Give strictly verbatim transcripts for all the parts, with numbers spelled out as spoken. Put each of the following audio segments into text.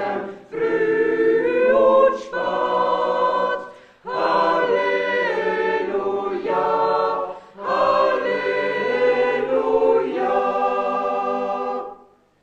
früh und spät. Halleluja, Halleluja.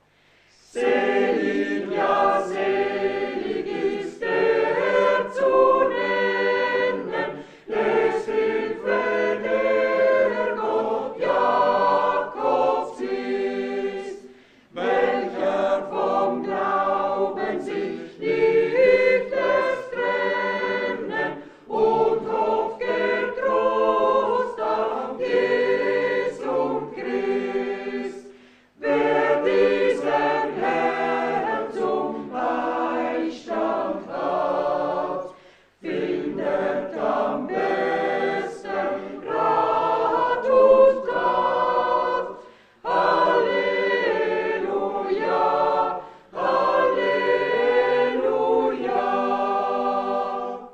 Selig, ja selig ist der zu nennen, des Hilfe der Gott Jakobs ist, welcher vom Glauben sich nicht lässt trennen und hofft getrost auf Jesum Christ. Wer diesen Herrn zum Beistand hat, findet am besten Rat und Tat. Halleluja, Halleluja.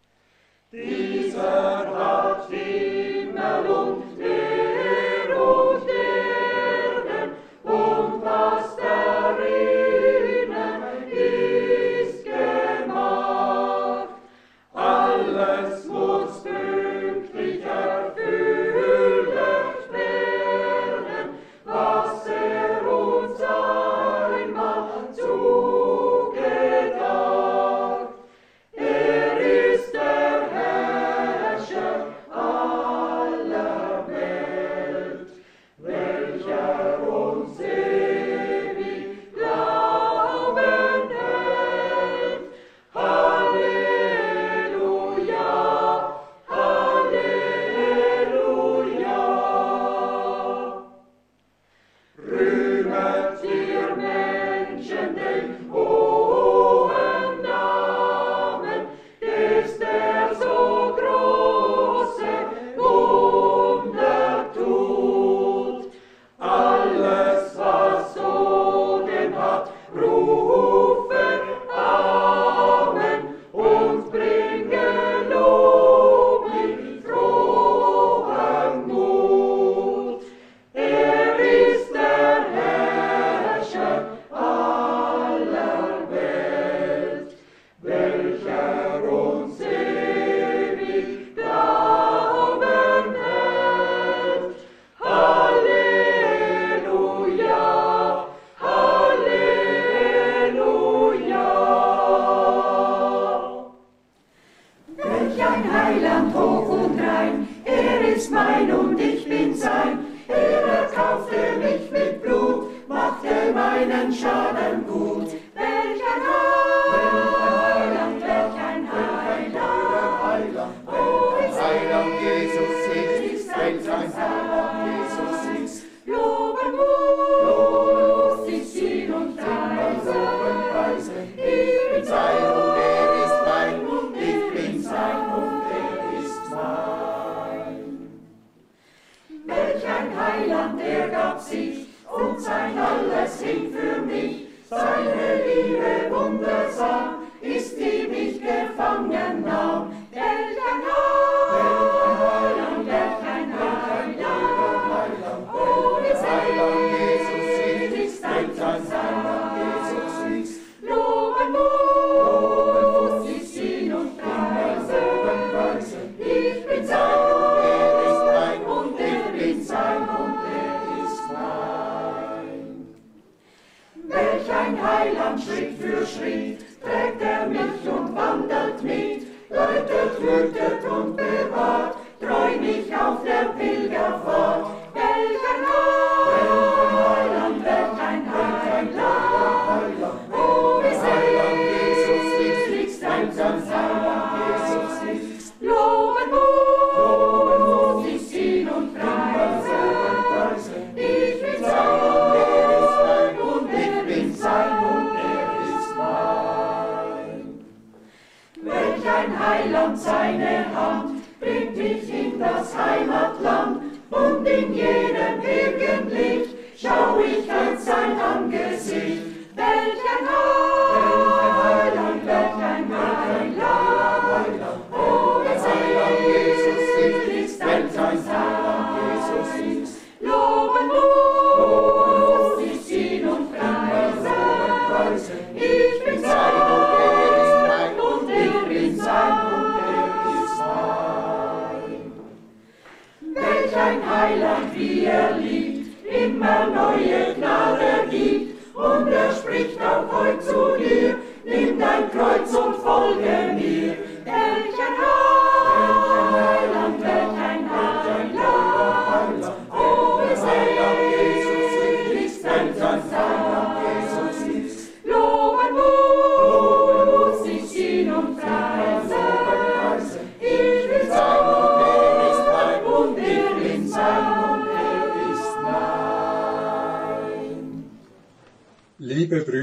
Dieser hat Himmel und Meer und Erden und was darinnen ist gemacht. Alles muss pünktlich erfüllt werden, was er uns einmal zugedacht. Er ist der Herrscher aller Welt, welcher uns ewig Glauben hält. Halleluja, Halleluja. Rühmet ihr Menschen den hohen Namen, des der so große Wunder tut. Alles, was Odem hat, rufe Amen und bringe Lob mit frohem Mut. Er ist der Herrscher aller Welt, welcher uns ewig Glauben hält. Halleluja, Halleluja. Welch ein Heiland hoch und rein, er ist mein und ich bin sein. Er erkaufte mich mit Blut, machte meinen Schaden gut. Welch ein Heiland, welch ein Heiland, oh, ist Heiland Jesus ist, welch ein Heiland Jesus ist. Loben muss ich ihn und preisen. Ich bin sein und er ist mein, und ich bin sein und er ist mein. Welch ein Heiland, er gab sich und sein alles hin für mich. Seine Liebe wundersam ist, die mich gefangen nahm. Welch ein Heiland, welch ein Heiland, oh, wie Heiland Jesus selig ist, ist ein welch ein Heiland Jesus ist. Loben muss ich ihn und preisen. Ich bin sein Und er ist mein, und er bin sein und er ist mein. Welch ein Heiland Schritt für Schritt trägt er mich und wandelt mit, leitet, hütet und bewahrt, treu mich auf der Pilgerfahrt. Welch ein Heiland, welch ein Heiland, oh, wie Heiland Jesus selig ist, ist ein ganz Heiland Jesus ist. Loben muss ich ihn und preisen. Ich bin sein Und er ist mein, und ich er bin ist sein sein. und er ist mein. Welch ein Heiland seine Hand bringt mich in das Heimatland, und in jedem Irrlicht schau ich als sein Angesicht. Welch ein Heiland, welch ein Heiland, oh, wie selig ist ein Heiland Jesus ist. Loben muss ich ihn und preisen. Ich bin sein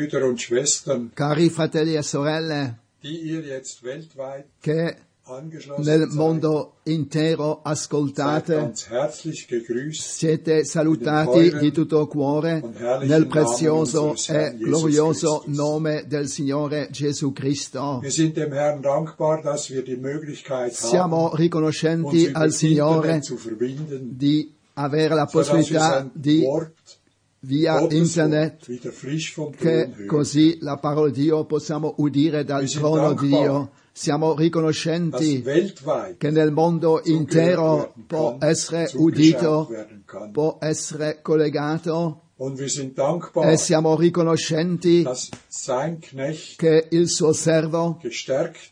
Brüder und Schwestern, cari fratelli e sorelle, die ihr jetzt weltweit che angeschlossen nel seid, mondo intero seid ascoltate, ganz herzlich gegrüßt siete salutati di tutto cuore nel prezioso e glorioso nome del Signore Gesù Cristo. Wir sind dem Herrn dankbar, dass wir die Möglichkeit Siamo haben, riconoscenti uns al über Signore Internet zu verbinden, di avere la sodass wir possibilità sein di Wort, via Gottes internet Wort, wieder frisch vom che Thron hören. così la parola di Dio possiamo udire dal Wir sind trono di dankbar, Dio. Siamo dass riconoscenti weltweit che nel mondo zugehört intero werden può kann, essere zugeschaut udito, werden kann. può essere collegato Und wir sind dankbar, e siamo riconoscenti dass sein Knecht che il suo servo gestärkt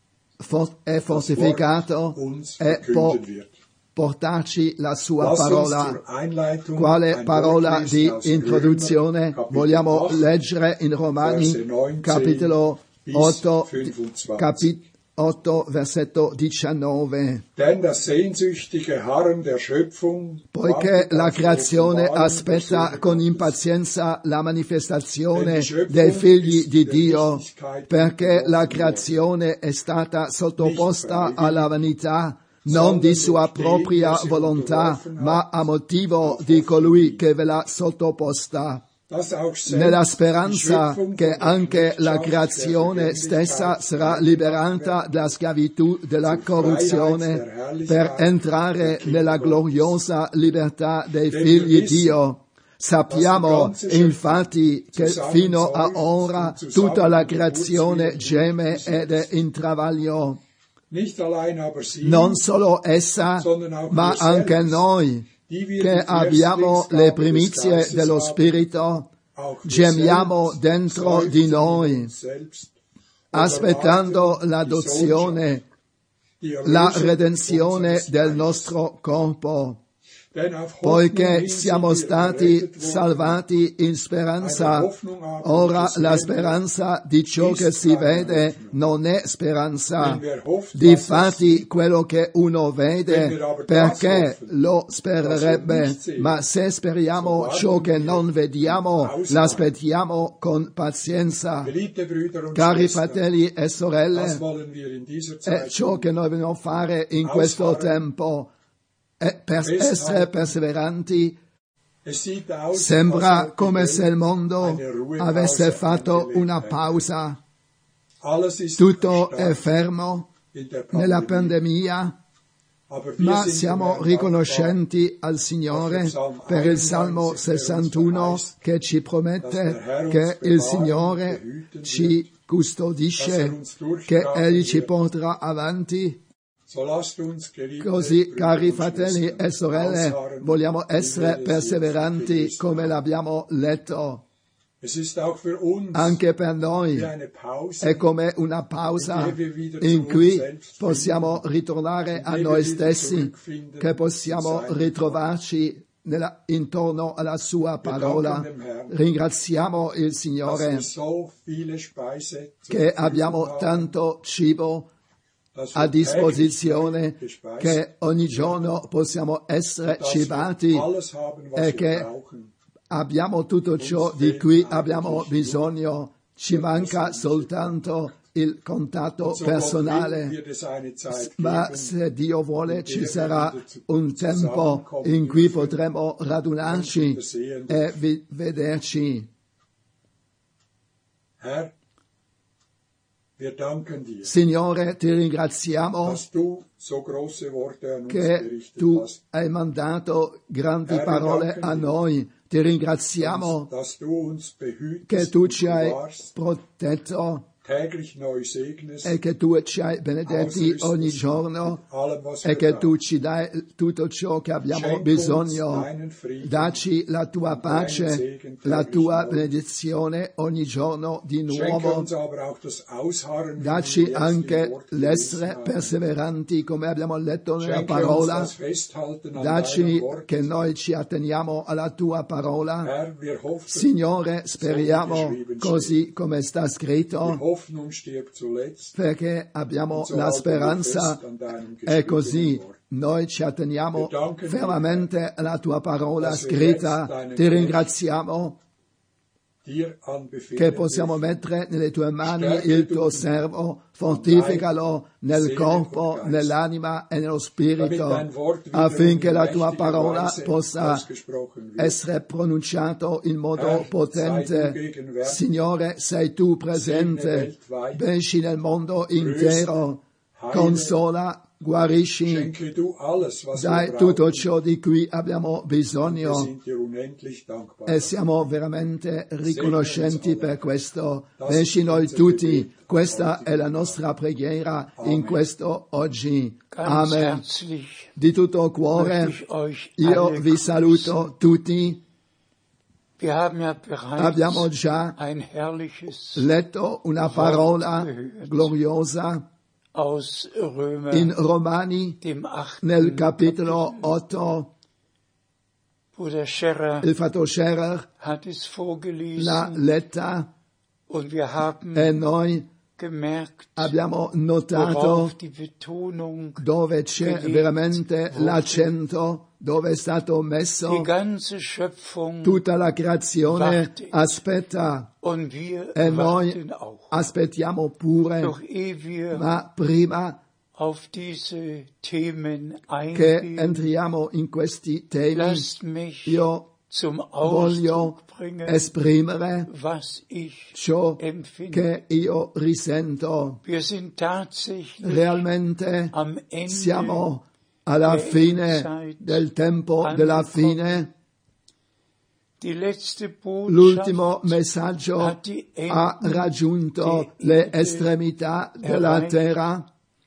for- è das Wort fortificato uns e può verkünden wird. portarci la sua Lass uns parola. zur Einleitung Quale ein parola Wort di lesen aus introduzione Römer, Kapitel vogliamo acht, leggere in Romani, Verse neunzehn capitolo bis otto, fünfundzwanzig. capi- otto, versetto diciannove. Denn das sehnsüchtige Harren der Schöpfung, Poiché wartet la auf die creazione Offenbarung aspetta der Söhne con Gottes. impazienza la manifestazione Denn die Schöpfung dei figli ist di der Dio, Nichtigkeit perché la unterworfen creazione è stata sottoposta freiwillig, alla vanità, non di sua propria volontà, ma a motivo di colui che ve l'ha sottoposta, dass auch selbst nella die speranza Schöpfung che von der anche la Knechtschaft creazione der stessa Vergänglichkeit sarà liberata dalla schiavitù della corruzione per entrare nella gloriosa libertà dei figli di Dio. Sappiamo infatti che fino a ora tutta la creazione geme ed è in travaglio. Nicht allein aber sie, Non solo essa, sondern auch ma wir anche selbst, noi, die wir che die abbiamo Erstlingsgaben le des primizie Geistes dello haben, Spirito, auch wir gemiamo selbst dentro seufzen di in noi, uns selbst und aspettando erwarten l'adozione, die Sohnschaft, die la Erlösung redenzione unseres del Leibes. nostro corpo. Denn auf Hoffnung Poiché hin siamo sind wir stati gerettet worden. salvati in speranza, Eine Hoffnung aber, ora die la des speranza di ciò che si vede non è speranza. Wenn wer hofft, was Difatti quello che uno vede, Wenn wir aber das perché hoffen, lo was spererebbe, wir nicht sehen, ma se speriamo so ciò warten che wir non vediamo, ausharren. l'aspettiamo con pazienza. Geliebte Brüder und Cari Schwestern, fratelli e das sorelle, wollen wir in dieser è Zeit ciò che noi dobbiamo fare in questo Ausharren. tempo. E per Festhalten. essere perseveranti, Es sieht aus, sembra als ob die come se il Welt mondo eine Ruhepause avesse fatto eingelegt una hätte. pausa. Alles ist Tutto è erstarrt fermo in der nella Pandemie. pandemia, Aber wir ma sind siamo dem Herrn riconoscenti al Signore per il Salmo sessantuno che ci promette che il Signore ci custodisce, che Egli ci porterà avanti. So lasst uns, geliebte Così, Brüder cari und fratelli Schwestern, e sorelle, ausharren, vogliamo wie essere wir es perseveranti jetzt come gelesen l'abbiamo letto. haben. Es ist auch für uns Anche per noi wie eine Pause, è come una pausa in der wir wieder in zu cui uns selbst possiamo ritornare a in der noi wir wieder stessi, zurückfinden che possiamo zu seinem ritrovarci nella- intorno alla sua parola. danken dem Herrn, Ringraziamo il dass Signore wir so viele Speise zur che Verfügung abbiamo haben, tanto cibo dass a wir disposizione, täglich gespeist che ogni giorno possiamo essere dass wir cibati alles haben, was e wir che brauchen. abbiamo tutto ciò di cui abbiamo bisogno, ci manca soltanto il contatto So Gott will, personale. wird es eine Zeit Ma geben, se Dio vuole ci sarà un tempo in cui potremo radunarci e vi- vederci. Herr, wir danken dir, Signore, ti ringraziamo dass du so große Worte an uns che gerichtet tu hast, hai mandato grandi Herr, parole wir a danken noi. Ti ringraziamo dass du uns che behütest tu und ci hai bewahrst, protetto täglich neu segnest, e che tu ci hai benedetti ogni giorno allem, was e wir che tu brauchen. ci dai tutto ciò che abbiamo Schenk bisogno. uns deinen Frieden, Dacci la tua pace, la tua benedizione ogni giorno di schenke nuovo. uns aber auch das Ausharren, wie wir Dacci jetzt im anche Wort l'essere gelesen haben. perseveranti, come abbiamo letto nella Schenke uns parola. das Festhalten an Dacci deinem Wort. che noi ci atteniamo alla tua parola. Herr, wir hoffen, Signore, speriamo così come sta die scritto, Hoffnung stirbt zuletzt. perché abbiamo Und so la halten wir speranza fest an deinem e così geschriebenen Wort. noi ci atteniamo Wir danken dir, fermamente alla tua parola dass wir scritta. jetzt deinen Ti ringraziamo dir che anbefehlen possiamo möchten. mettere nelle tue mani Stärke il du tuo ihn servo, fortificalo nel Seele corpo, und Geist. nell'anima e nello Damit spirito, dein Wort wiederum affinché in la tua mächtiger parola Weise possa ausgesprochen wird. essere pronunciato in modo Herr, sei potente. du gegenwärtig. Signore, sei tu presente, Segne weltweit. benci nel mondo intero, Heile. consola, guarisci, Schenke du alles, was dai wir tutto brauchen. ciò di cui abbiamo Wir bisogno. sind dir unendlich dankbar. E siamo veramente riconoscenti per questo. Benci noi tutti. Questa è la nostra preghiera in questo oggi. Ganz Amen. herzlich Di tutto möchte cuore ich euch io alle vi saluto tutti. Wir haben ja bereits Abbiamo già ein herrliches letto una parola gloriosa aus Römer, in Romani dem achten nel capitolo Kapitel. otto. Bruder Scherer Il fratello Scherer hat es l'ha vorgelesen letta und wir haben e noi gemerkt, abbiamo notato worauf die Betonung, dove c'è gelegt veramente wurde. l'accento, dove è stato Die messo ganze Schöpfung tutta la creazione wartet. aspetta und wir e noi warten auch. aspettiamo pure, Doch ehe wir ma prima auf diese Themen che eingehen, entriamo in questi temi lasst mich io zum voglio Ausdruck bringen, esprimere was ich ciò empfinde. che io risento. Wir sind tatsächlich Realmente am Ende siamo alla der fine Endzeit del tempo della angekommen. fine. Die letzte L'ultimo Botschaft messaggio hat die ha Enden raggiunto der le Erde estremità della erreicht. terra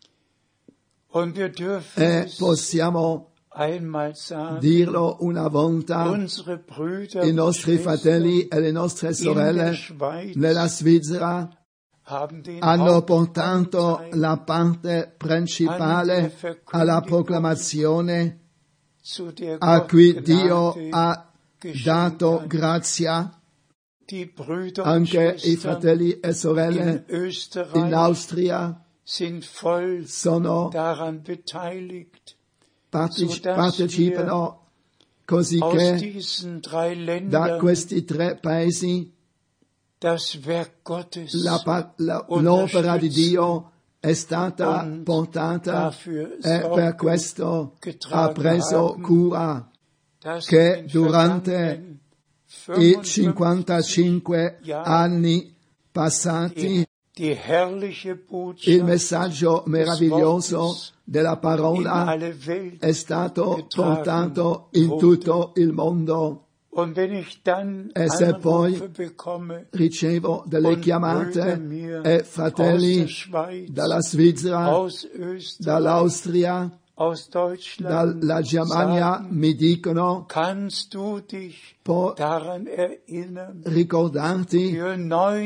und wir dürfen e es possiamo einmal sagen, dirlo una volta, unsere Brüder i und nostri Schwestern fratelli e le nostre in sorelle der Schweiz nella Svizzera haben den hanno portato Hauptanteil la parte principale alla proclamazione zu der a Gott cui Dio Gnade ha geschenkt dato hat. grazia. Die Brüder und Anche i Schwestern fratelli e sorelle in Österreich in Austria sind voll sono daran beteiligt, parteci- sodass partecipano così aus che diesen drei da Ländern questi tre paesi das Werk Gottes la pa- la- l'opera di Dio è stata und portata dafür e per Sorge questo ha getragen preso haben, cura dass che in den durante vergangenen i fünfundfünfzig cinquantacinque Jahren anni passati die, die herrliche il Botschaft messaggio meraviglioso Wortes della in parola alle Welt è stato getragen portato in wurde. tutto il mondo. Und wenn ich dann E se poi Anrufe bekomme ricevo delle und chiamate Brüder mir e aus fratelli der Schweiz, dalla Svizzera, aus Österreich, dall'Austria, aus Deutschland dalla Germania sagen, mi dicono: kannst du dich può daran erinnern, ricordarti für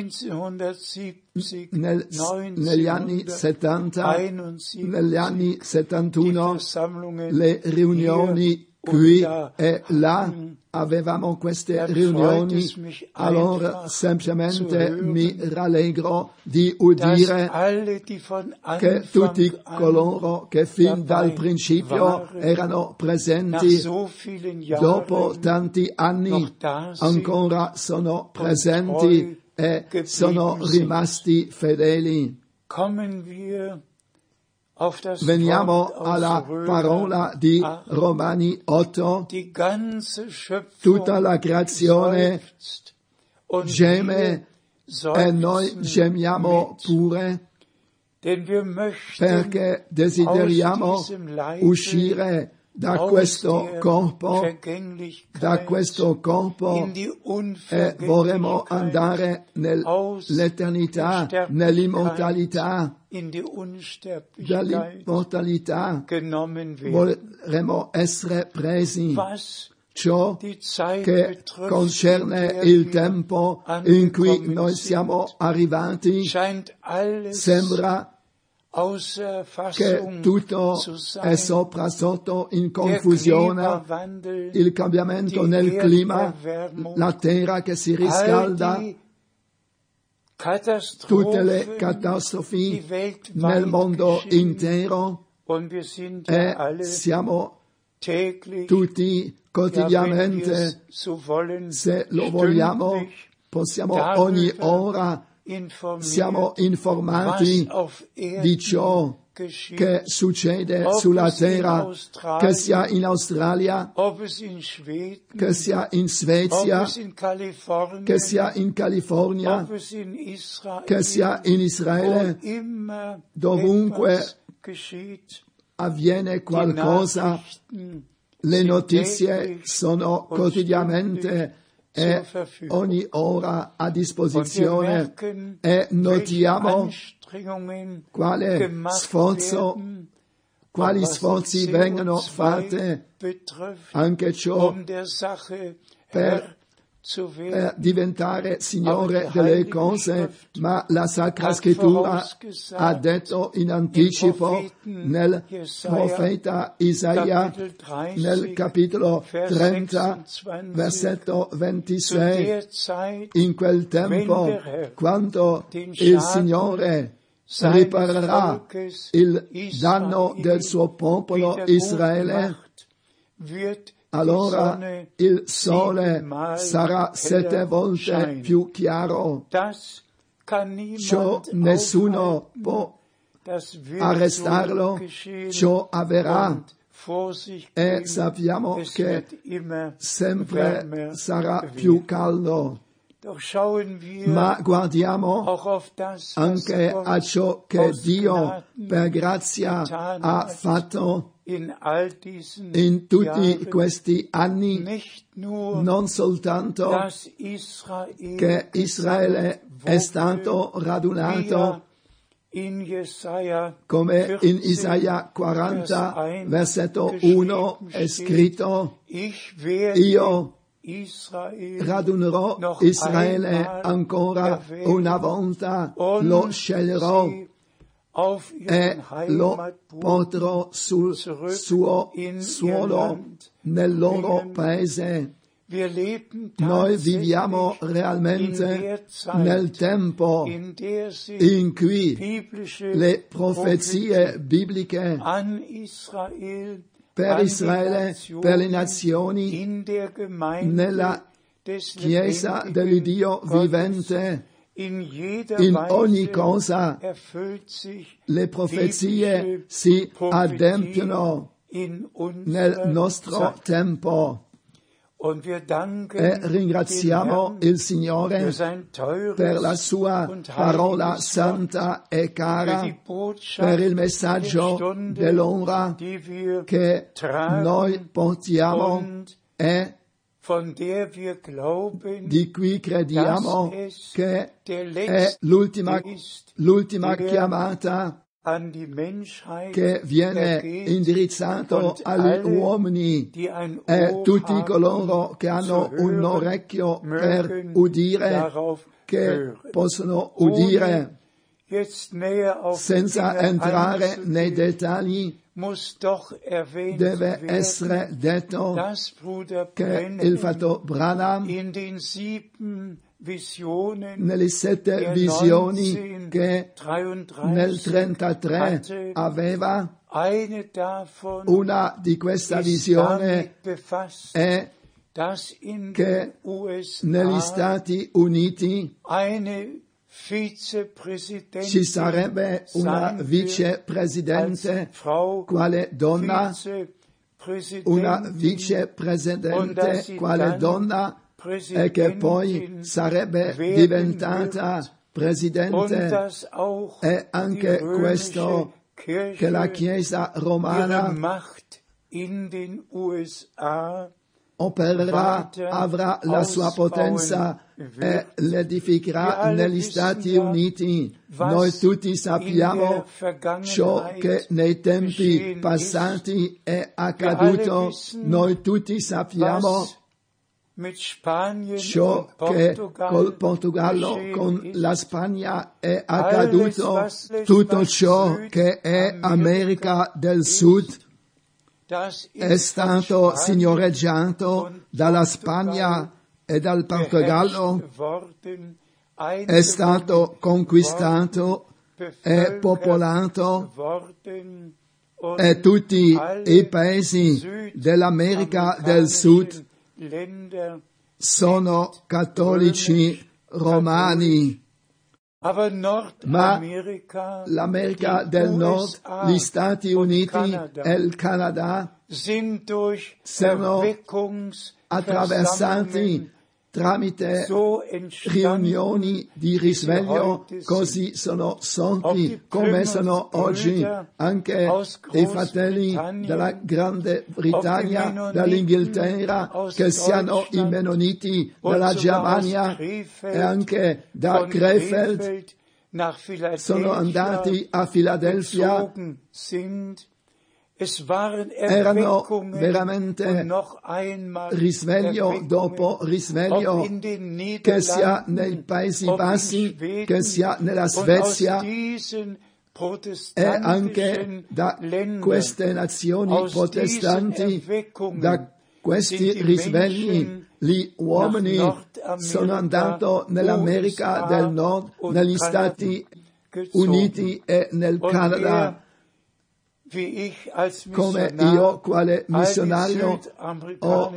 neunzehnhundertsiebzig, nel- negli anni settanta, neunzehnhunderteinundsiebzig, negli anni die settantuno, Versammlungen le riunioni hier qui und da e là hatten. avevamo queste Dann riunioni, freut es mich allora einfach semplicemente zu hören, mi rallegro di dass udire alle, die von che tutti Anfang an coloro che fin dal dabei principio waren, erano nach presenti, so vielen Jahren dopo tanti anni noch da sind ancora sono treu presenti e geblieben sono sind. rimasti fedeli. kommen wir auf das Veniamo Wort aus alla Römer parola di acht. Romani otto. Die ganze Schöpfung Tutta la creazione seufzt und geme wir e noi seufzen gemiamo mit, pure, denn wir möchten perché desideriamo aus diesem Leibe, uscire da aus questo der corpo, Vergänglichkeit da questo corpo in die e vorremmo Unvergänglichkeit, andare aus nell'eternità, der nell'immortalità, in die Unsterblichkeit dall'immortalità genommen werden. vorremmo essere presi. Was Ciò die Zeit che betrifft, concerne in der il wir tempo in cui angekommen noi sind, siamo arrivati, scheint alles sembra außer che Fassung tutto zu sein. è sopra sotto in Der confusione, Klimawandel, il cambiamento die nel clima, Erderwärmung, la terra che si all riscalda, die tutte le Katastrophen, catastrofi die weltweit nel mondo geschehen. intero, Und wir sind e ja alle siamo täglich, tutti ja, wenn wir quotidianamente, es so wollen, se lo vogliamo, stündlich possiamo ogni ora, siamo informati di ciò che succede sulla terra, che sia in Australia, che sia in Svezia, che sia in California, che sia in Israele, dovunque avviene qualcosa, le notizie sono quotidianamente e ogni ora a disposizione e notiamo quale sforzo, quali sforzi vengono fatti, anche ciò per, per diventare Signore delle cose, ma la Sacra Scrittura ha detto in anticipo nel profeta Isaia, nel capitolo trenta, versetto ventisei, in quel tempo, quando il Signore riparerà il danno del suo popolo Israele, allora il sole sarà sette volte più chiaro. Ciò nessuno può arrestarlo, ciò avverrà e sappiamo che sempre sarà più caldo. Ma guardiamo anche a ciò che Dio per grazia ha fatto in tutti questi anni, non soltanto che Israele è stato radunato, come in Isaia quaranta, versetto uno è scritto: io radunerò Israele ancora una volta, lo sceglierò e lo porterò sul suo suolo, nel loro paese. Noi viviamo realmente nel tempo in cui le profezie bibliche per Israele, per le nazioni, nella Chiesa dell'Iddio vivente, in ogni cosa le profezie si adempiono nel nostro tempo. E ringraziamo il Signore per la sua parola santa e cara, per il messaggio dell'ora che noi portiamo e di cui crediamo che è l'ultima, l'ultima chiamata che viene indirizzato agli uomini e tutti coloro che hanno un orecchio per udire, che possono udire. Senza entrare nei dettagli, deve essere detto che il fratello Branham nelle sette visioni che nel trentatré aveva, una di questa visione è che negli Stati Uniti ci sarebbe una vicepresidente, quale donna, una vicepresidente, quale donna, e che poi sarebbe diventata presidente, e anche questo che la Chiesa romana opererà, avrà la sua potenza e l'edificherà negli Stati Uniti. Noi tutti sappiamo ciò che nei tempi passati è accaduto. Noi tutti sappiamo ciò che col Portogallo, con la Spagna è accaduto, tutto ciò che è America del Sud è stato signoreggiato dalla Spagna e dal Portogallo, è stato conquistato e popolato, e tutti i paesi dell'America del Sud sono cattolici romani. Aber Ma Nordamerika, l'America die del U Nord, S A gli Stati und Uniti Kanada e il Canada sind durch sono attraversati Erweckungsversammlungen tramite so entstanden, riunioni di risveglio, così sono sorti, come sono oggi anche i fratelli della Grande Britannia, dall'Inghilterra, che siano i Mennoniti, dalla Germania e anche da Krefeld sono andati a Filadelfia. Erano veramente risveglio dopo risveglio, che sia nei Paesi Bassi, che sia nella Svezia e anche da queste nazioni protestanti, da questi risvegli. Gli uomini sono andati nell'America del Nord, negli Stati Uniti e nel Canada. Come io, quale missionario, ho,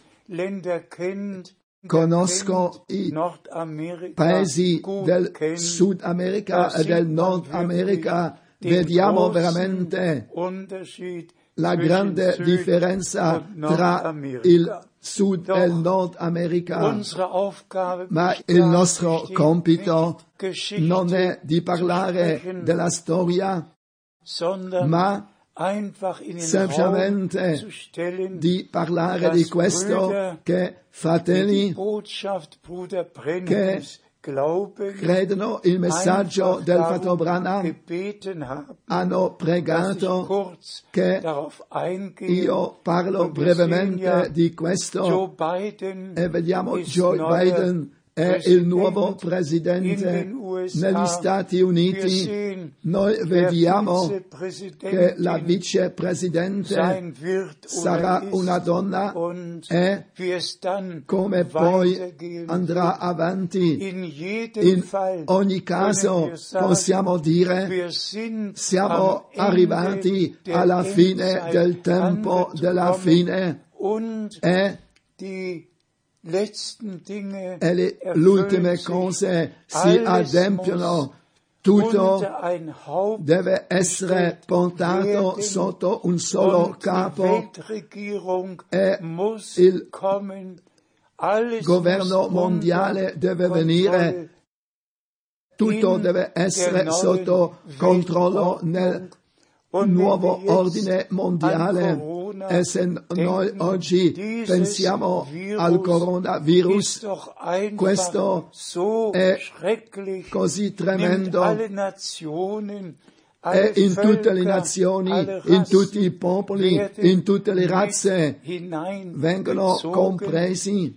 conosco i paesi del Sud America e del Nord America, vediamo veramente la grande differenza tra il Sud e il Nord America. Ma il nostro compito non è di parlare della storia, ma semplicemente di parlare di questo che fratelli che credono il messaggio del fratello Branham hanno pregato che io parlo brevemente di questo e vediamo Joe Biden è il nuovo presidente negli Stati Uniti. Noi vediamo che la vicepresidente sarà una donna e come poi andrà avanti. In ogni caso possiamo dire siamo arrivati alla fine del tempo della fine e e le, ultime cose si adempiono. Tutto deve essere portato sotto un solo capo e il governo mondiale deve venire. Tutto deve essere sotto controllo nel nuovo ordine mondiale. E se noi oggi pensiamo al coronavirus, questo è così tremendo e in tutte le nazioni, in tutti i popoli, in tutte le razze vengono compresi.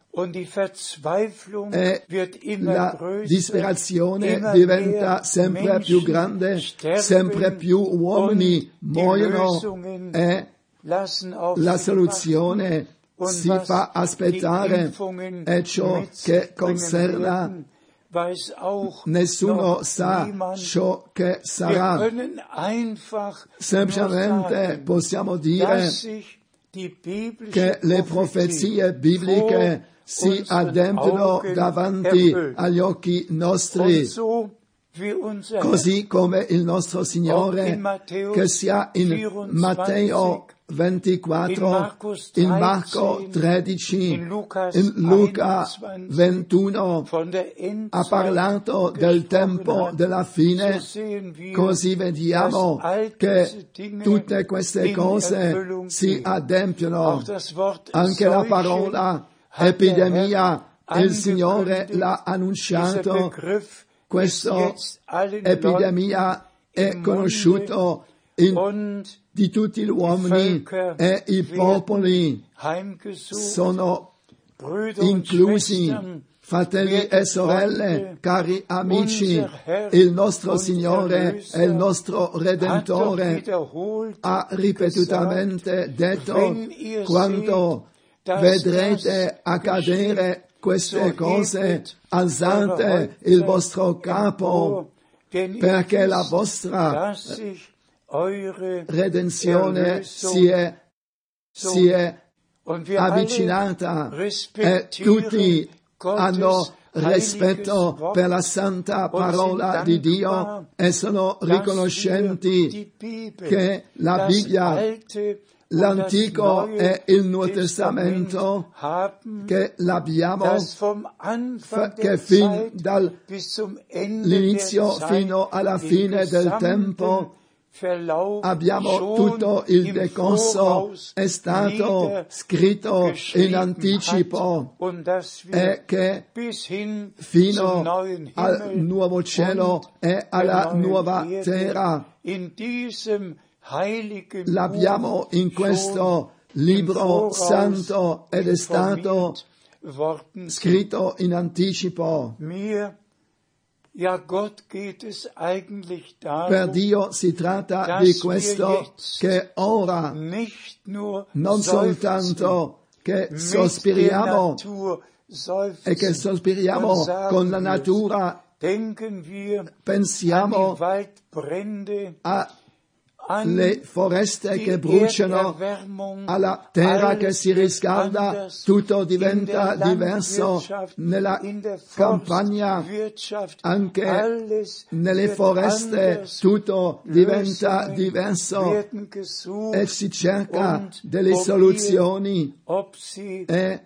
E la disperazione diventa sempre più grande, sempre più uomini muoiono e la soluzione si fa aspettare e ciò che concerne nessuno sa ciò che sarà. Semplicemente possiamo dire che le profezie bibliche si adempiono davanti agli occhi nostri, così come il nostro Signore, che sia in Matteo ventiquattro, in Marco tredici, in Luca ventuno, ha parlato del tempo della fine, così vediamo che tutte queste cose si adempiono. Anche la parola epidemia, il Signore l'ha annunciato, questa epidemia è conosciuta in di tutti gli uomini e i popoli sono inclusi. Fratelli e sorelle, cari amici, il nostro Signore e il nostro Redentore ha ripetutamente detto: quando vedrete accadere queste cose, alzate il vostro capo, perché la vostra redenzione si è, si è avvicinata e tutti hanno rispetto per la santa parola di Dio e sono riconoscenti che la Bibbia, l'Antico e il Nuovo Testamento, che l'abbiamo, che fin dall'inizio fino alla fine del tempo abbiamo tutto il decorso, è stato scritto in anticipo e che fino al nuovo cielo e alla nuova terra l'abbiamo in questo libro santo ed è stato scritto in anticipo. Ja, Gott geht es eigentlich darum, per Dio si tratta di questo, che ora non soltanto che sospiriamo e che sospiriamo con la natura, pensiamo alle foreste che bruciano, alla terra che si riscalda, tutto diventa diverso nella campagna, anche nelle foreste tutto diventa diverso e si cerca delle soluzioni e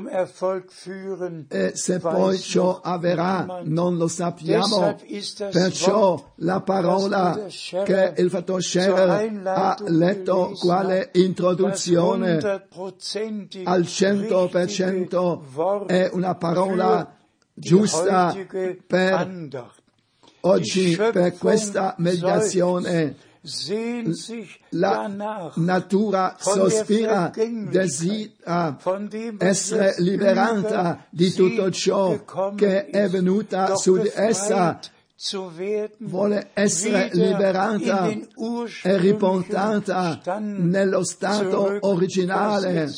E se poi ciò avverrà non lo sappiamo, perciò la parola che il fratello Scherer ha letto quale introduzione al cento per cento è una parola giusta per oggi, per questa meditazione. La natura sospira, desidera essere liberata di tutto ciò che è venuta su di essa, vuole essere liberata e riportata nello stato originale.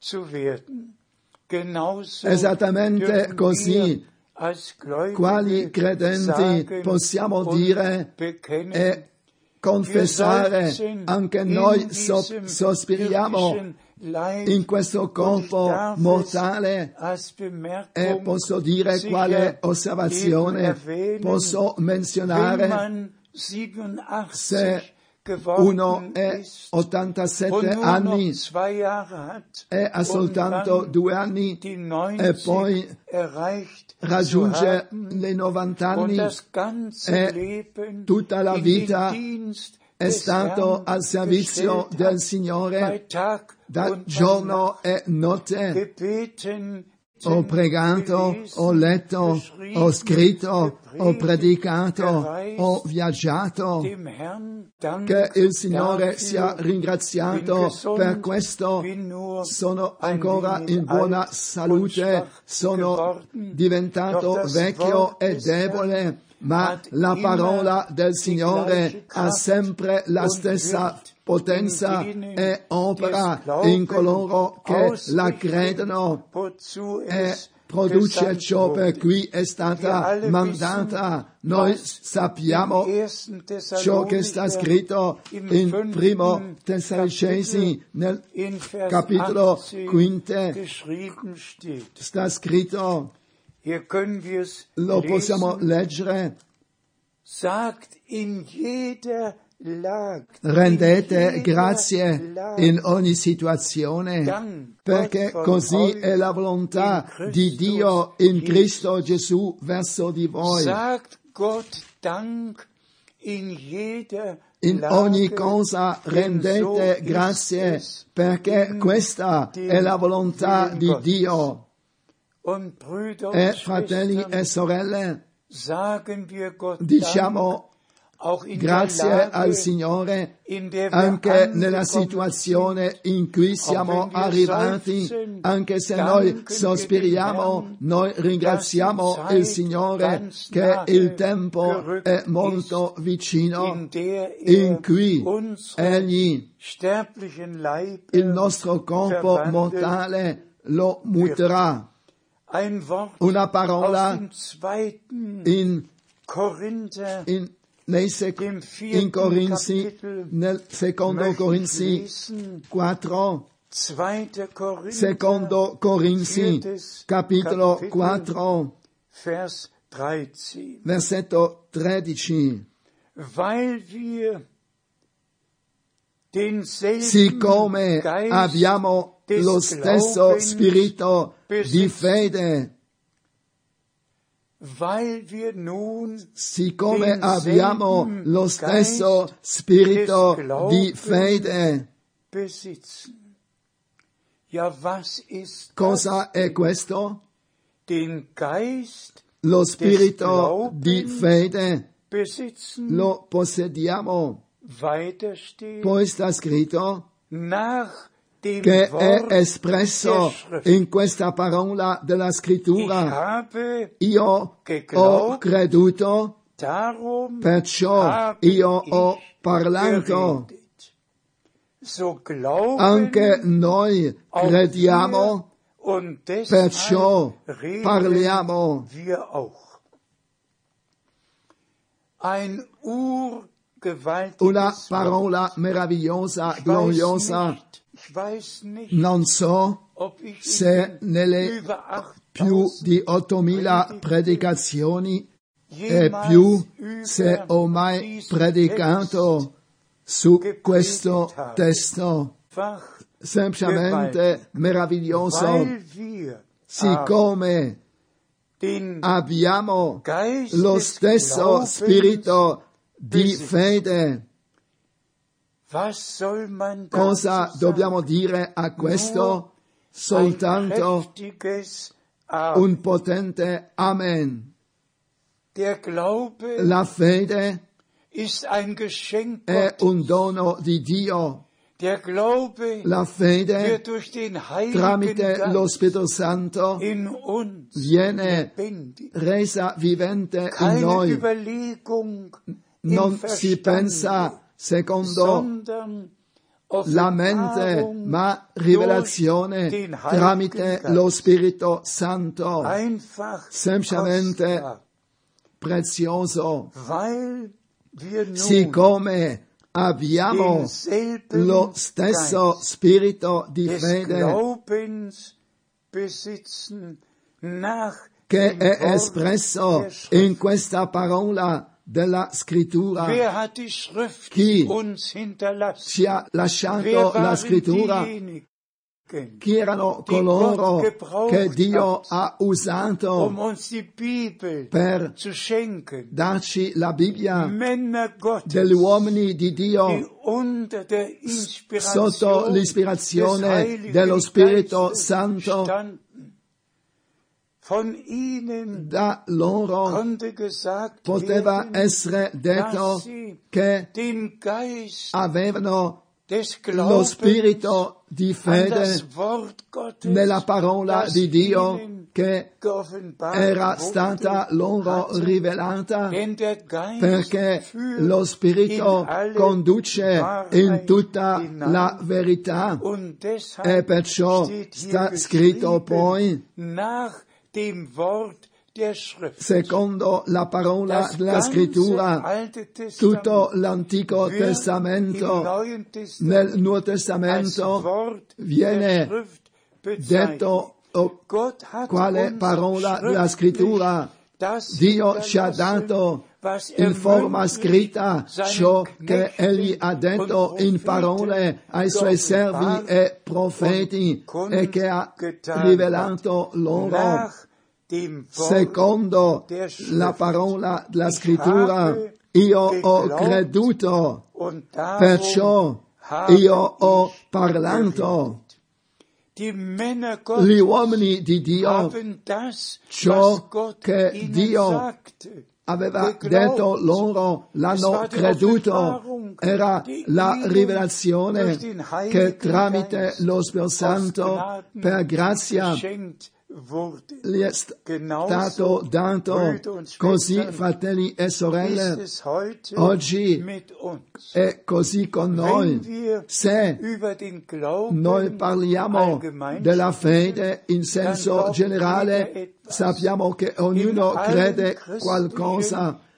Esattamente così, quali credenti possiamo dire e confessare, anche noi so, sospiriamo in questo corpo mortale, e posso dire quale osservazione posso menzionare. Se uno è ottantasette anni e ha soltanto due anni e poi raggiunge le novanta anni e tutta la vita è stato al servizio del Signore da giorno e notte. Ho pregato, ho letto, ho scritto, ho predicato, ho viaggiato. Che il Signore sia ringraziato per questo. Sono ancora in buona salute, sono diventato vecchio e debole, ma la parola del Signore ha sempre la stessa potenza e opera in coloro che la credono e produce ciò per cui è stata mandata. Noi sappiamo ciò che sta scritto in primo Tessalonicesi nel capitolo quinto. Sta scritto, lo possiamo leggere. Rendete grazie in ogni situazione, perché così è la volontà di Dio in Cristo Gesù verso di voi. In ogni cosa rendete grazie, perché questa è la volontà di Dio. E fratelli e sorelle, diciamo grazie al Signore anche nella situazione in cui siamo arrivati, anche se noi sospiriamo, noi ringraziamo il Signore che il tempo è molto vicino in cui Egli il nostro corpo mortale lo muterà. Una parola in, in Nei sec- in Corinzi, nel secondo Corinzi quattro, secondo Corinzi, capitolo quattro, Vers dreizehn. Versetto tredici. Weil wir denselben Siccome Geist abbiamo des lo stesso Glaubens spirito di besitzen, fede, weil wir nun siccome denselben abbiamo lo stesso Geist spirito des di Glaubens fede, besitzen. Ja, was ist cosa das? è questo? Den Geist Lo spirito des di Glaubens fede besitzen. lo possediamo. Weiter steht, Poi sta scritto nach dem che è Wort espresso der Schrift. in questa parola della Ich scrittura. habe Io ho geglaubt, creduto, darum perciò habe io ho ich parlato. geredet. So glauben Anche noi auch crediamo, wir und perciò deshalb reden parliamo. wir auch. Ein urgewaltiges Una Wort. parola meravigliosa, Ich weiß gloriosa. nicht, ich weiß nicht, Non so ob ich se in nelle über più achttausend di ottomila predicazioni e jemals più über se ho mai diesen predicato su gepredigt questo habe. testo. Text Semplicemente meraviglioso, weil wir siccome den abbiamo Geist lo des stesso Glaubens spirito di besitzen. fede. Was soll man Cosa dazu dobbiamo sagen? dire a questo? Nur Soltanto ein kräftiges Amen. un potente Amen. Der Glaube La fede ist ein Geschenk è Gottes. un dono di Dio. Der Glaube La fede wird durch den Heiligen tramite lo Geist Spirito Santo in uns viene lebendig. resa vivente in Keine noi. Überlegung Non im si Verstand, pensa secondo sondern la mente, Offenbarung ma durch rivelazione den Heiligen tramite Geist. lo Spirito Santo. Einfach Semplicemente kostbar, prezioso. weil wir nun Siccome abbiamo denselben lo stesso Geist spirito di des fede Glaubens besitzen, nach che dem è Wort espresso der Schrift. in questa parola della scrittura. Wer hat die Schrift Chi uns hinterlassen? Ci ha Wer lasciato la waren scrittura? diejenigen, Chi erano die coloro Gott gebraucht che Dio hat, ha usato um uns die Bibel per zu schenken? darci la Bibbia, Männer Gottes, degli uomini di die Dio unter der Inspiration sotto des l'ispirazione Heiligen dello Spirito Geistes Santo. standen. Von ihnen Da loro konnte gesagt poteva werden, essere detto dass sie che den Geist avevano des lo Glaubens spirito di an fede das Wort Gottes, nella parola das di Dio ihnen che geoffenbart era wurde, stata loro hatte. rivelata, Denn der Geist perché führt lo Spirito in alle conduce Wahrheit in tutta hinein. la verità. Und deshalb E perciò steht hier sta scritto geschrieben, poi, nach dem Wort der Schrift. secondo la parola Das della ganze scrittura, Alte Testament tutto l'Antico wird Testamento, im Neuen Testament nel Nuovo als Testamento Wort viene der Schrift bezeichnet. detto oh, Gott hat quale uns parola della scrittura. das Dio ci ha hinterlassen, dato was er in forma mündlich scritta seinen ciò che Knechten egli ha detto und in Propheten parole ai suoi servi e profeti e che ha rivelato loro nach dem Wort secondo der Schrift. la parola della Ich scrittura. habe Io ho geglaubt creduto, und darum perciò habe io ho ich parlato. geredet. Die Männer Gli Gottes uomini di Dio haben das, ciò was Gott che ihnen Dio sagte, aveva geglaubt. detto loro, Es l'hanno war die creduto, Offenbarung, era die la ihnen rivelazione durch den Heiligen che tramite Geist lo Spirito Santo, aus Gnaden per grazia, geschenkt wurde. gli è Genauso, stato dato. Brüder und Così, Schwestern, fratelli e ist sorelle, es heute oggi mit uns. è così con Wenn noi. wir Se über den Glauben noi parliamo allgemein della sprechen, fede in senso glaubt jeder generale, etwas. sappiamo che ognuno In allen crede christlichen qualcosa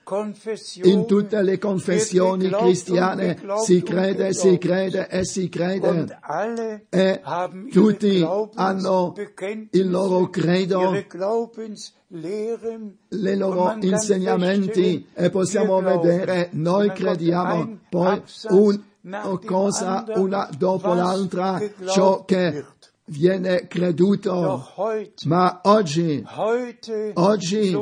in tutte le confessioni cristiane si crede, si crede e si crede, e tutti hanno il loro credo, le loro insegnamenti, e possiamo vedere, noi crediamo, poi una cosa una dopo l'altra, ciò che viene creduto. Ma oggi, oggi,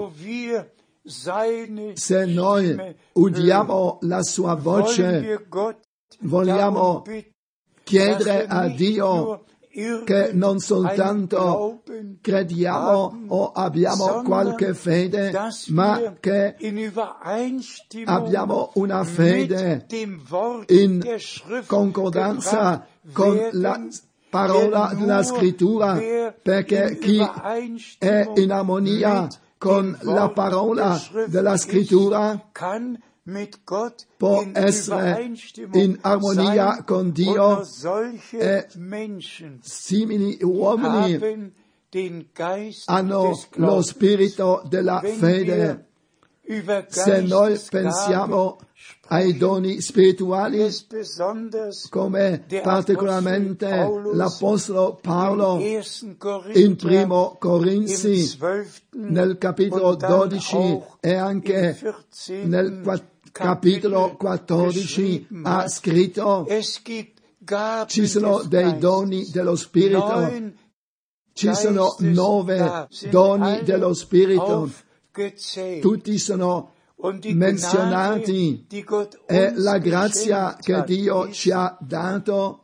se noi udiamo la sua voce, vogliamo chiedere a Dio che non soltanto crediamo o abbiamo qualche fede, ma che abbiamo una fede in concordanza con la parola della Scrittura, perché chi è in armonia con la parola della Scrittura può essere in armonia con Dio, e simili uomini hanno lo spirito della fede. Se noi pensiamo ai doni spirituali, come particolarmente l'Apostolo Paolo in primo Corinzi, nel capitolo dodici e anche nel capitolo quattordici ha scritto, ci sono dei doni dello Spirito, ci sono nove doni dello Spirito, tutti sono menzionati, e la grazia che Dio ci ha dato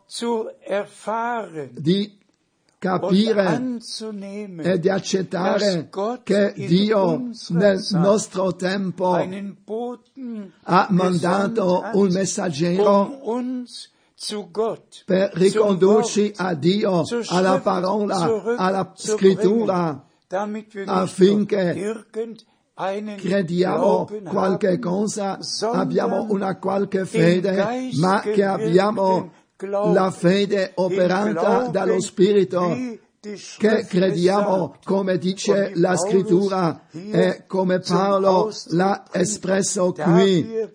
di capire e di accettare che Dio nel nostro tempo ha mandato un messaggero per ricondurci a Dio, alla parola, alla Scrittura, affinché crediamo qualche cosa, abbiamo una qualche fede, ma che abbiamo la fede operata dallo Spirito, che crediamo come dice la Scrittura e come Paolo l'ha espresso qui.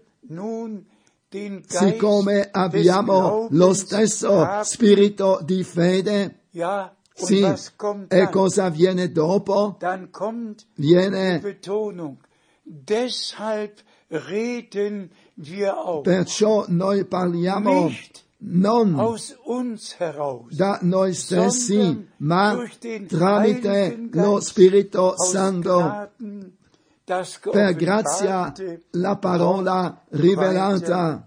Siccome abbiamo lo stesso spirito di fede, sì, e cosa viene dopo? Viene, perciò noi parliamo non da noi stessi, ma tramite lo Spirito Santo, per grazia la parola rivelata,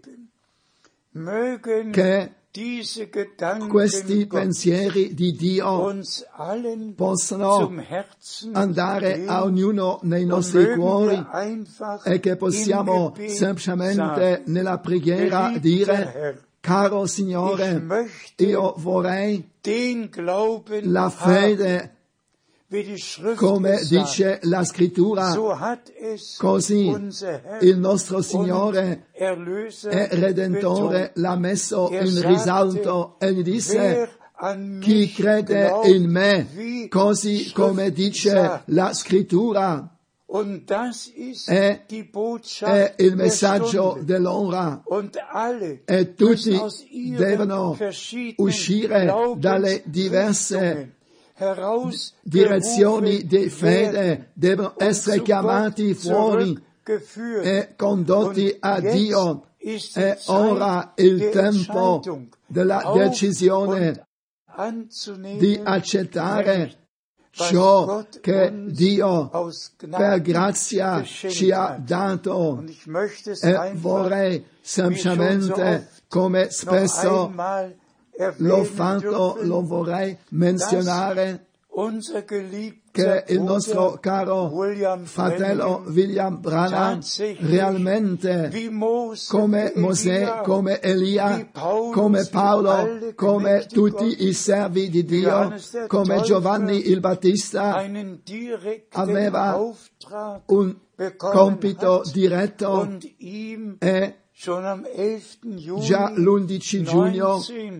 che questi pensieri di Dio possano andare a ognuno nei nostri cuori, e che possiamo semplicemente nella preghiera dire: caro Signore, io vorrei la fede, come dice la Scrittura, così il nostro Signore e Redentore l'ha messo in risalto e gli disse: chi crede in me, così come dice la Scrittura, è, è il messaggio dell'ora, e tutti devono uscire dalle diverse direzioni di fede, devono essere chiamati fuori e condotti a Dio. È ora il tempo della decisione di accettare ciò che Dio per grazia ci ha dato, e vorrei semplicemente, come spesso l'ho fatto, lo vorrei menzionare, che il nostro caro fratello William Branham realmente, come Mosè, come Elia, come Paolo, come tutti i servi di Dio, come Giovanni il Battista, aveva un compito diretto, e già l'undici giugno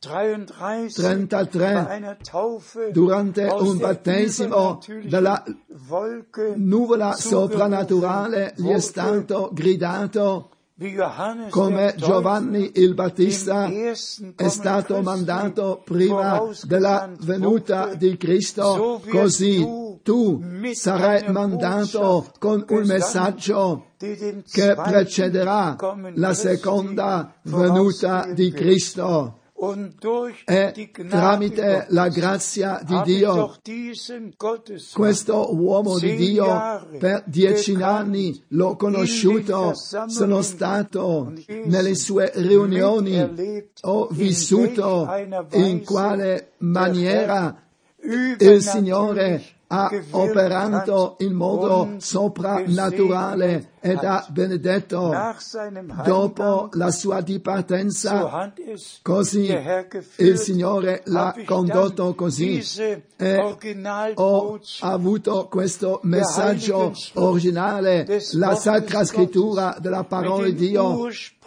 trentatré, durante un battesimo della nuvola soprannaturale gli è stato gridato, come Giovanni il Battista è stato mandato prima della venuta di Cristo, così tu sarai mandato con un messaggio che precederà la seconda venuta di Cristo. E tramite la grazia di Dio, questo uomo di Dio per dieci anni l'ho conosciuto, sono stato nelle sue riunioni, ho vissuto in quale maniera il Signore ha operato in modo soprannaturale ed ha benedetto. Dopo la sua dipartenza, così il Signore l'ha condotto così, e ho avuto questo messaggio originale, la Sacra Scrittura della parola di Dio,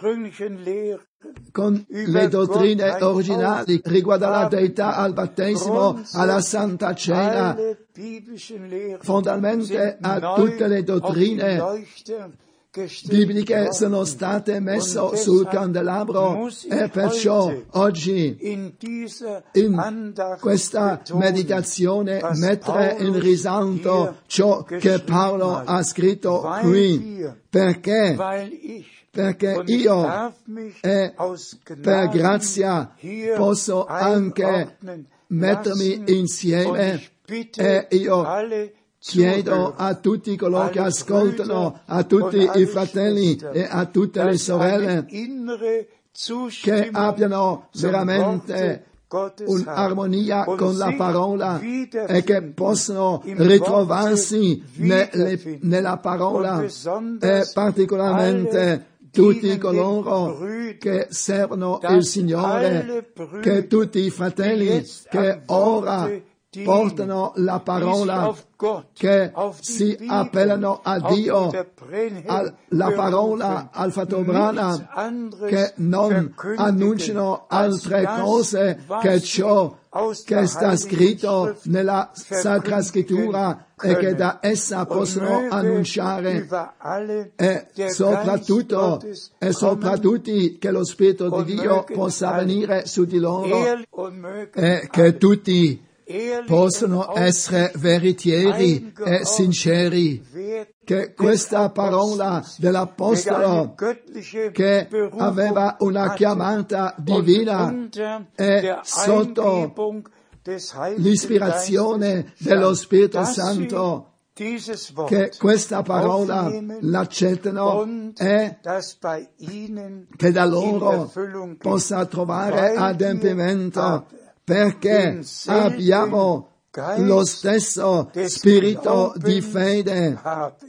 con le dottrine originali riguardo alla Deità, al battesimo, alla Santa Cena, fondamentalmente a tutte le dottrine bibliche sono state messe sul candelabro, e perciò oggi in questa meditazione mettere in risalto ciò che Paolo ha scritto qui, perché perché io e per grazia posso anche mettermi insieme, e io chiedo a tutti coloro che ascoltano, a tutti i fratelli e a tutte le sorelle, che abbiano veramente un'armonia con la parola e che possono ritrovarsi nelle, nella parola, e particolarmente tutti coloro che servono il Signore, che tutti i fratelli che ora portano la parola, che si appellano a Dio, alla parola al Fatto Branham, che non annunciano altre cose che ciò che sta scritto nella Sacra Scrittura, e che da essa possono annunciare, e soprattutto e soprattutto che lo Spirito di Dio possa venire su di loro, e che tutti possono essere veritieri e sinceri, che questa parola dell'Apostolo, che aveva una chiamata divina e sotto l'ispirazione dello Spirito Santo, che questa parola l'accettano e che da loro possa trovare adempimento, perché abbiamo lo stesso spirito di fede,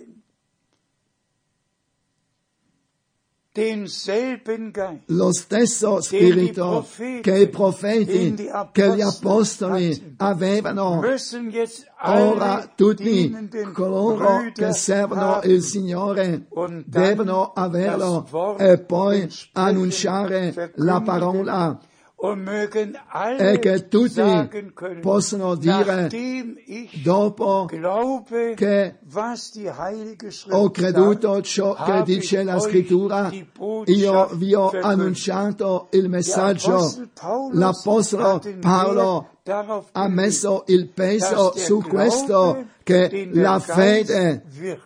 lo stesso spirito che i profeti, che gli apostoli avevano. Ora tutti coloro che servono il Signore devono averlo e poi annunciare la parola, e che tutti possono dire, dopo che ho creduto ciò che dice la Scrittura, io vi ho annunciato il messaggio. L'Apostolo Paolo ha messo il peso su questo, che la fede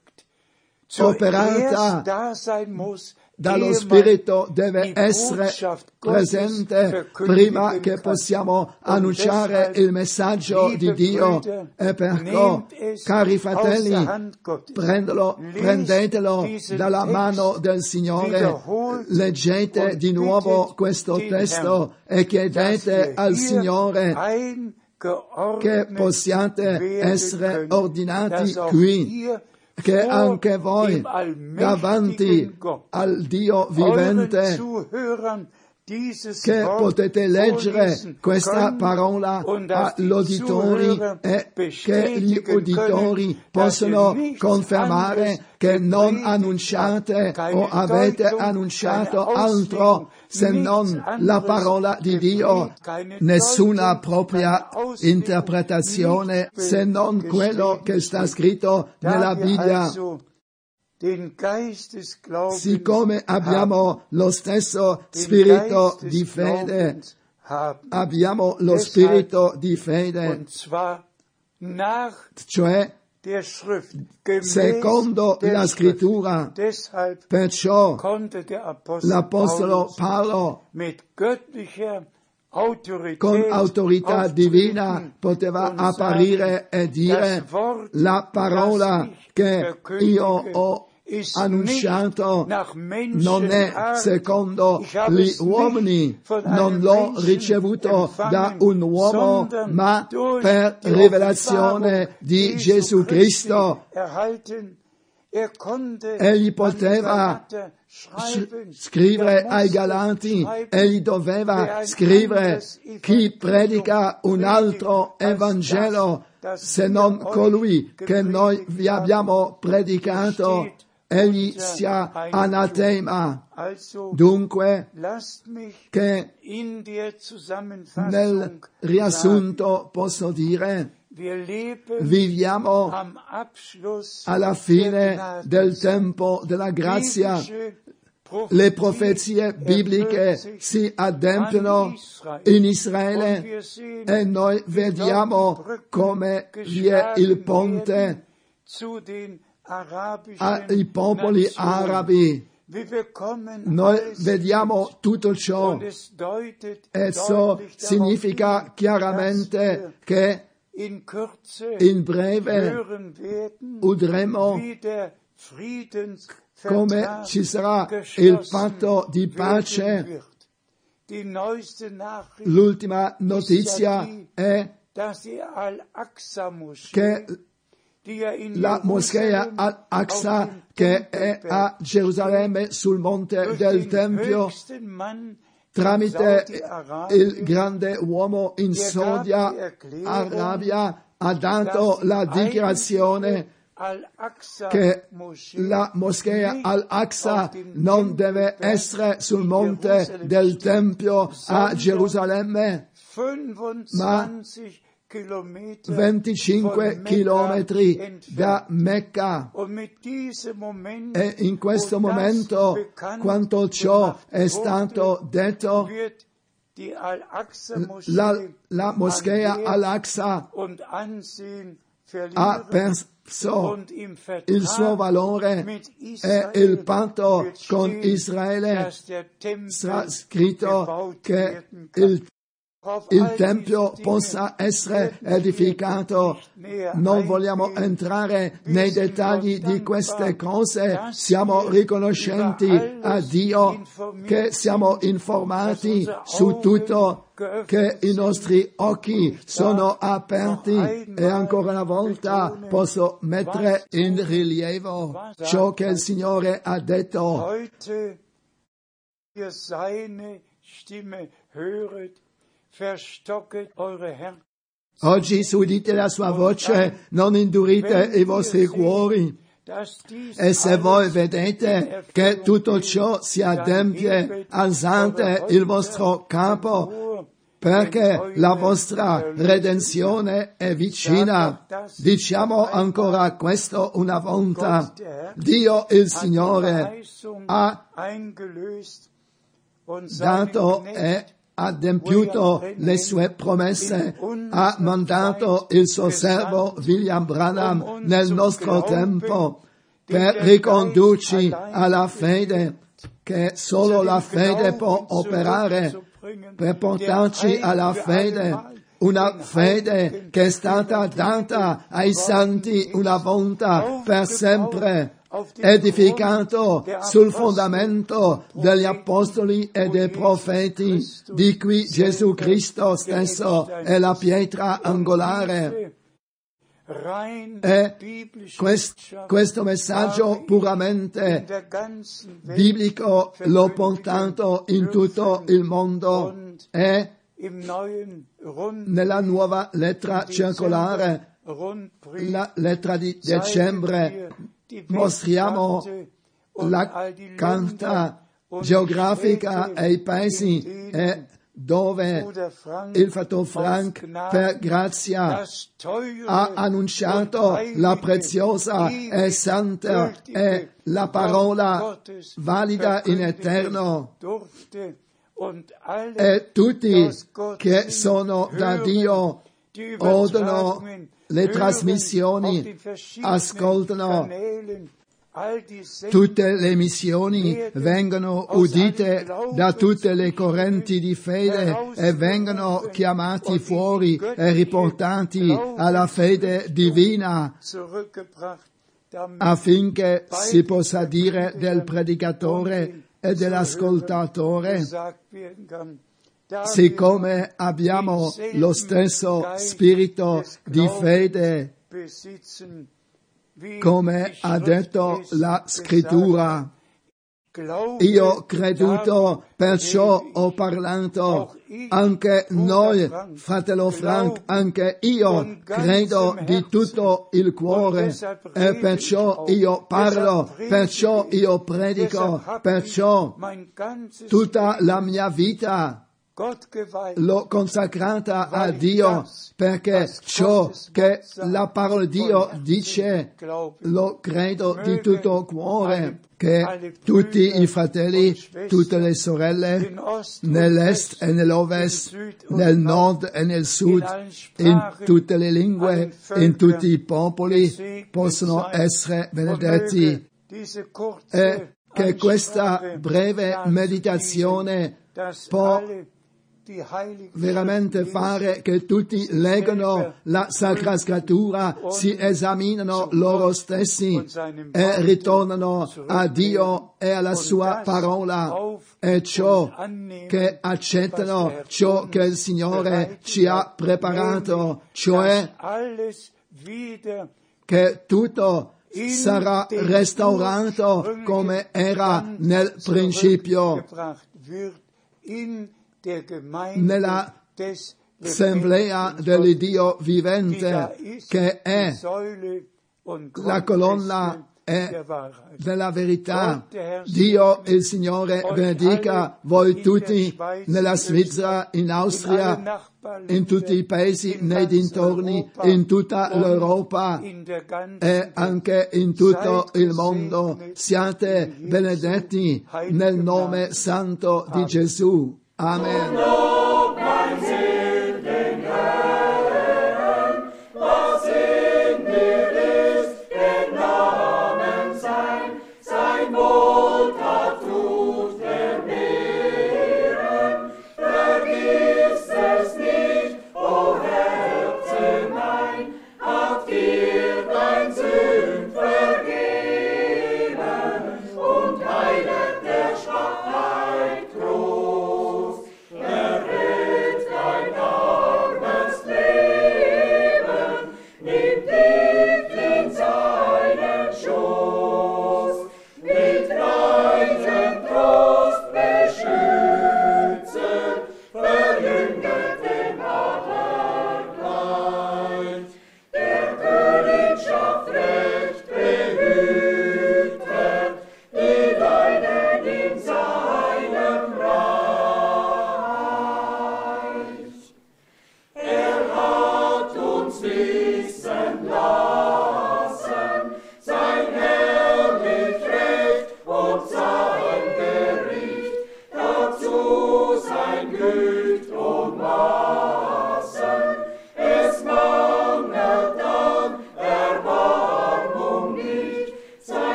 operata dallo Spirito deve essere presente prima che possiamo annunciare il messaggio di Dio. E perciò, cari fratelli, prendelo, prendetelo dalla mano del Signore, leggete di nuovo questo testo e chiedete al Signore che possiate essere ordinati qui, che anche voi davanti al Dio vivente che potete leggere questa parola all'uditori e che gli uditori possono confermare che non annunciate o avete annunciato altro se non la parola di Dio, nessuna propria interpretazione se non quello che sta scritto nella Bibbia. Siccome abbiamo lo stesso spirito di fede, abbiamo lo spirito di fede, cioè secondo la scrittura. Perciò l'Apostolo Paolo con autorità divina poteva apparire e dire: la parola che io ho annunciato non è secondo gli uomini, non l'ho ricevuto da un uomo, ma per rivelazione di Gesù Cristo. Egli poteva scrivere ai Galati, egli doveva scrivere: chi predica un altro Evangelo se non colui che noi vi abbiamo predicato, egli sia anatema. Dunque, che nel riassunto posso dire: viviamo alla fine del tempo della grazia. Le profezie bibliche si adempiono in Israele e noi vediamo come vi è il ponte ai popoli arabi. Noi vediamo tutto ciò. Esso significa chiaramente che in breve udremo come ci sarà il patto di pace. L'ultima notizia è che la moschea Al-Aqsa, che è a Gerusalemme sul monte del Tempio, tramite il grande uomo in Saudi Arabia, ha dato la dichiarazione che la moschea Al-Aqsa non deve essere sul monte del Tempio a Gerusalemme, ma venticinque chilometri da Mecca. E in questo momento, quando ciò è stato detto, la, la moschea Al-Aqsa ha perso il suo valore e il patto con Israele. Sarà scritto che il il Tempio possa essere edificato. Non vogliamo entrare nei dettagli di queste cose. Siamo riconoscenti a Dio che siamo informati su tutto, che i nostri occhi sono aperti, e ancora una volta posso mettere in rilievo ciò che il Signore ha detto. Oggi se udite la sua voce, non indurite i vostri cuori. E se voi vedete che tutto ciò si adempie, alzate il vostro capo, perché la vostra redenzione è vicina. Diciamo ancora questo una volta. Dio il Signore ha dato e adempiuto le sue promesse, ha mandato il suo servo William Branham nel nostro tempo per ricondurci alla fede, che solo la fede può operare, per portarci alla fede, una fede che è stata data ai santi una volta per sempre, edificato sul fondamento degli apostoli e dei profeti, di cui Gesù Cristo stesso è la pietra angolare. E quest, questo messaggio puramente biblico l'ho portato in tutto il mondo e nella nuova lettera circolare, la lettera di dicembre, mostriamo la carta geografica e i paesi e dove il fratello Frank per grazia ha annunciato la preziosa e santa e la parola valida in eterno, e tutti che sono da Dio odono le trasmissioni, ascoltano. Tutte le missioni vengono udite da tutte le correnti di fede e vengono chiamati fuori e riportati alla fede divina, affinché si possa dire del predicatore e dell'ascoltatore: siccome abbiamo lo stesso spirito di fede, come ha detto la scrittura, io ho creduto, perciò ho parlato. Anche noi, fratello Frank, anche io credo di tutto il cuore, e perciò io parlo, perciò io predico, perciò tutta la mia vita l'ho consacrata a Dio, perché ciò che la parola di Dio dice lo credo di tutto cuore, che tutti i fratelli, tutte le sorelle, nell'est e nell'ovest, nel nord e nel sud, in tutte le lingue, in tutti i popoli, possono essere benedetti, e che questa breve meditazione può veramente fare che tutti leggano la Sacra Scrittura, si esaminano loro stessi e ritornano a Dio e alla Sua parola, e ciò che accettano, ciò che il Signore ci ha preparato, cioè che tutto sarà restaurato come era nel principio, nella assemblea dell'Iddio vivente, che è la colonna e della verità. Dio il Signore benedica voi tutti nella Svizzera, in Austria, in tutti i paesi nei dintorni, in tutta l'Europa e anche in tutto il mondo. Siate benedetti nel nome santo di Gesù. Amen.